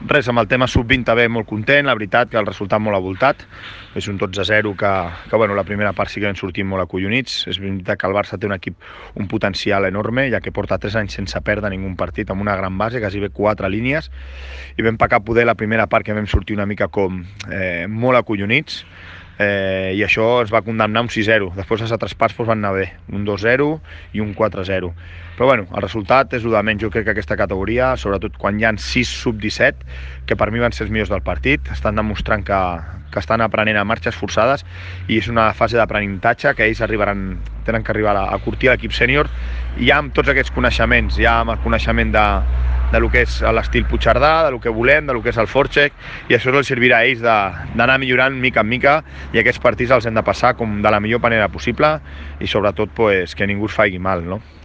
res, amb el tema sub-20 també molt content, la veritat que el resultat molt avoltat, és un 12-0 que bueno, la primera part sí que vam sortir molt acollonits, és veritat que el Barça té un equip, un potencial enorme, ja que porta 3 anys sense perdre ningú partit, amb una gran base, quasi bé 4 línies, i vam pecar poder la primera part que vam sortir una mica com molt acollonits, i això ens va condemnar un 6-0, després les altres parts van anar bé, un 2-0 i un 4-0. Però bueno, el resultat és el de menys, jo crec que aquesta categoria, sobretot quan hi ha 6 sub-17, que per mi van ser els millors del partit, estan demostrant que estan aprenent a marxes forçades i és una fase d'aprenentatge que ells tenen que arribar a curtir l'equip sènior i ja amb tots aquests coneixements, ja amb el coneixement de lo que és l'estil Puigcerdà, de lo que volem, de lo que és el forecheck, i això els servirà a ells d'anar millorant mica en mica, i aquests partits els hem de passar com de la millor manera possible i sobretot pues, que ningú es faci mal, no?